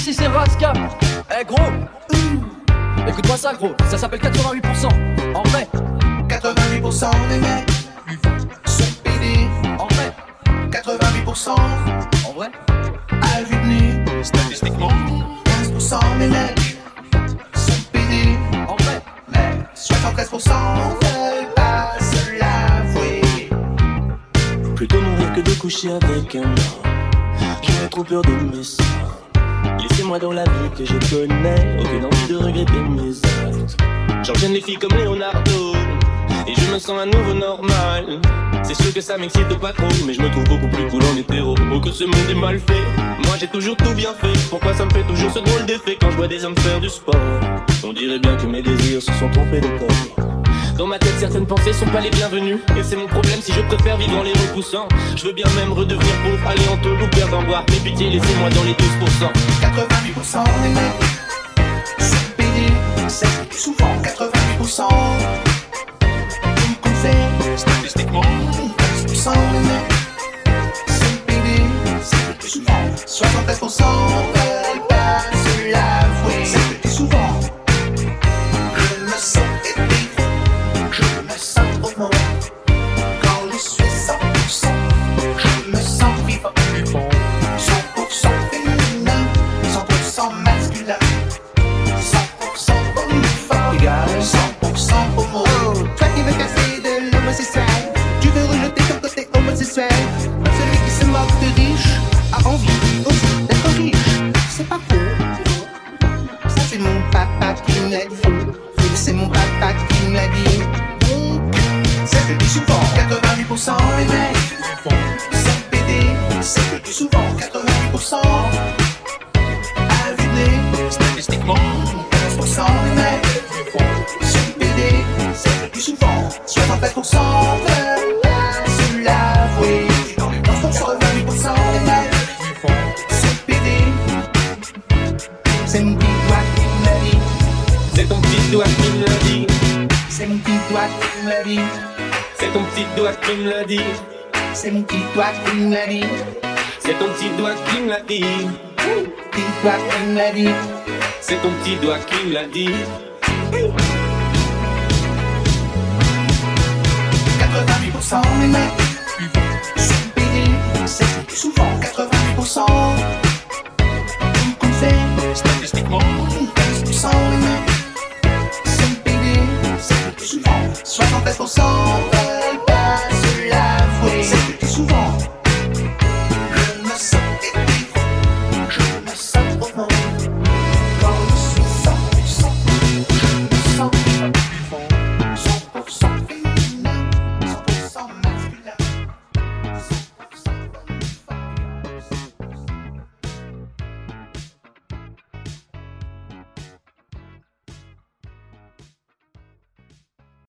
ici c'est Raska. Eh gros, écoute-moi ça gros, ça s'appelle 88%. En vrai, 88% des mecs sont pédés. en vrai, 88% en vrai. à vue de nez. Statistiquement, 15% des mecs sont pédés. En vrai, Mais 73% veulent pas se l'avouer. Plutôt mourir que de coucher avec un homme. J'aurais trop peur de mes sorts. Laissez-moi dans la vie que je connais, aucune envie de regretter mes actes. J'enchaîne les filles comme Leonardo, et je me sens à nouveau normal. C'est sûr que ça m'excite pas trop, mais je me trouve beaucoup plus cool en hétéro. Oh que ce monde est mal fait, moi j'ai toujours tout bien fait. Pourquoi ça me fait toujours ce drôle d'effet quand je vois des hommes faire du sport? On dirait bien que mes désirs se sont trompés de corps. Dans ma tête, certaines pensées sont pas les bienvenues. Et c'est mon problème si je préfère vivre en les repoussant. Je veux bien même redevenir pauvre, aller en taule ou perdre en boire. Mais pitié, laissez-moi dans les 12%. 88% des mecs sont pédés. C'est le plus souvent 88% qu'on fait. statistiquement, 15% des mecs sont pédés. C'est le plus souvent 73% veulent pas se l'avouer. C'est le plus souvent. Je me sens hétéro, je me sens homo. Quand je suis 100%, je me sens vivant. 100% féminin, 100% masculin, 100% homophobe, égal 100% homo. Oh, toi qui veux casser de l'homosexuel, tu veux rejeter ton côté homosexuel. Celui qui se moque de riche a envie aussi d'être riche. C'est pas faux, ça c'est mon papa qui me l'a dit. C'est mon papa qui me l'a dit. Donc, c'est le plus souvent 88% les mecs sont pédés. C'est le plus souvent 88% à vue de nez. statistiquement, 15% des mecs sont pédés. C'est le plus souvent 67% veulent pas se l'avouer. 88% des mecs sont pédés. C'est mon petit doigt qui me l'a dit. C'est ton petit doigt qui me l'a dit. C'est mon petit doigt qui me l'a dit. C'est ton petit doigt qui me l'a dit. C'est mon petit doigt qui me l'a dit. C'est ton petit doigt qui me l'a dit. Petit doigt qui me l'a dit. C'est ton petit doigt qui me l'a dit. 88% des mecs